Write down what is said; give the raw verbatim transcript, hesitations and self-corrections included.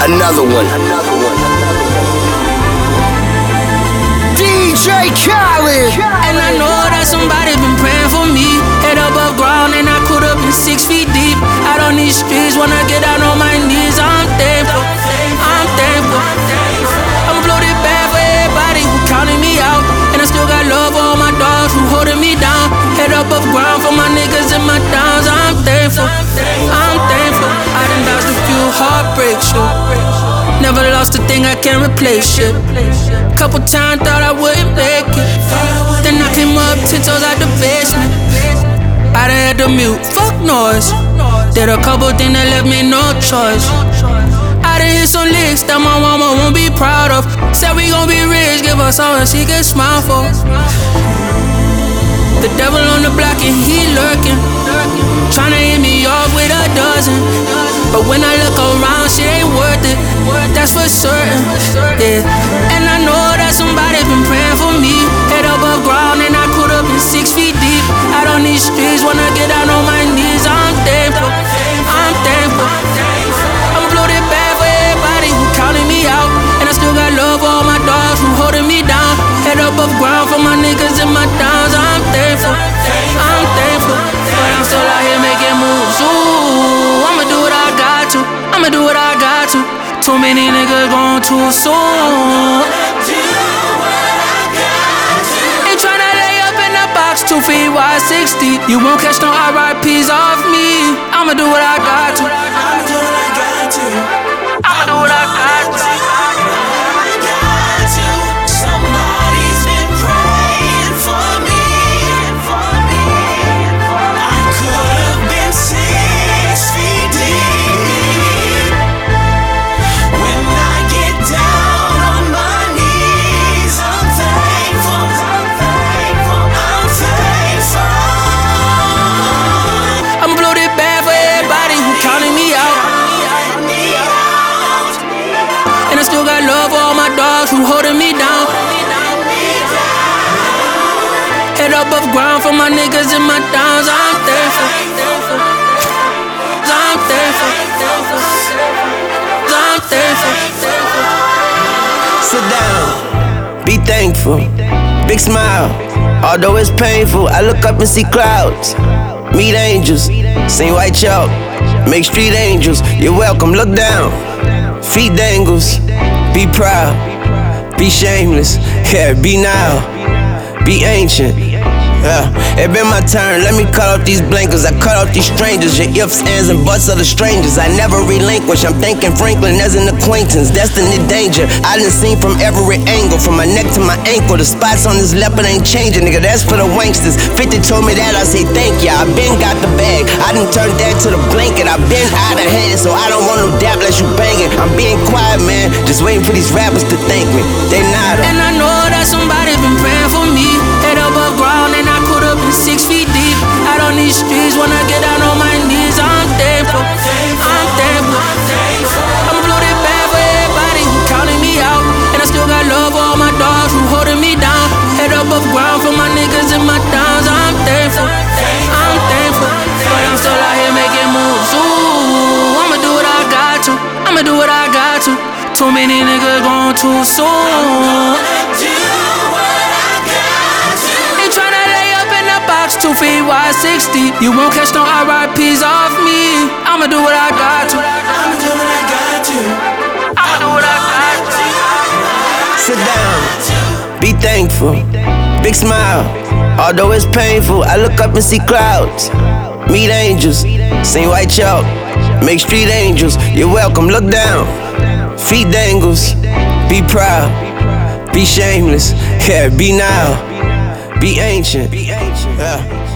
Another one. Another one. D J Khaled. And I know that somebody been praying for me. Head above ground and I could have been six feet deep. Out on these streets when I get down on my knees. I'm thankful, I'm thankful. I'ma blow this bad for everybody who counting me out. And I still got love for all my dogs who holding me down. Head above ground for my niggas and my downs. I'm thankful, I'm thankful. I done dodged a few heartbreaks, shit. Never lost a thing, I can't replace shit. Couple times thought I wouldn't make it. Then I came up ten toes out the basement. I done had to mute, fuck noise. Did a couple things that left me no choice. I done hit some licks that my mama won't be proud of. Said we gon' be rich, give us all she can smile for. The devil on the block and he lurking, tryna hit me off with a dozen. But when I look around, she ain't worth it, that's for certain, yeah. And I know that somebody been praying for me. Head above ground and I could have been six feet deep. Out on these streets when I get down on my knees. I'm thankful, I'm thankful. I'ma blow this bad for everybody who counting me out. And I still got love for all my dogs who holding me down. Head above ground for my niggas and my downs. I'm thankful, I'm thankful. But I'm still out here making moves. Ooh, I'ma do what I got to, I'ma do what I got to. Too many niggas gone too soon. Ain't tryna lay up in the box, two feet wide, six deep. You won't catch no R I Ps off me. I'ma do what I got to, I'ma do what I got to. I'ma do what I got to. Somebody's been praying for me. I could have been six feet deep. When I get down on my knees, I'm thankful, I'm thankful, I'm thankful. I'ma blow this bad for everybody who counting me out. And I still got love for all my dogs who holding me down. Head above ground for my niggas and my downs. I'm thankful, I'm thankful, I'm thankful. Sit down, be thankful, big smile. Although it's painful, I look up and see clouds. Meet angels, sing white chalk, make street angels. You're welcome, look down, feet dangles. Be proud, be shameless, yeah, be now, be ancient. Yeah, it been my turn, let me cut off these blankets. I cut off these strangers, your ifs, ands, and buts of the strangers. I never relinquish, I'm thanking Franklin as an acquaintance. Destiny danger, I done seen from every angle. From my neck to my ankle, the spots on this leopard ain't changing, nigga, that's for the wanksters. fifty told me that, I say thank ya, I been got the bag. I done turned that to the blanket, I been out of hand. So I don't want no dap unless you banging. I'm being quiet, man, just waiting for these rappers to thank me. They not. And I know that somebody been praying for me. Head above ground and I could have been six feet deep. Out on these streets when I get down on my knees. I'm thankful, I'm thankful. I'ma blow this bad for everybody who counting me out. And I still got love for all my dogs who holding me down. Head above ground for my niggas and my downs. I'm thankful, I'm thankful. But I'm still out here making moves. Ooh, I'ma do what I got to, I'ma do what I got to. Too many niggas gone too soon. Two feet wide, six deep. You won't catch no R I Ps off me. I'ma do what I got to, I'ma do what I got to. I'ma do what I got to. Sit down, be thankful, big smile. Although it's painful, I look up and see clouds. Meet angels, sing white chalk, make street angels. You're welcome, look down, feet dangles. Be proud, be shameless, yeah, be now, be ancient. Yeah.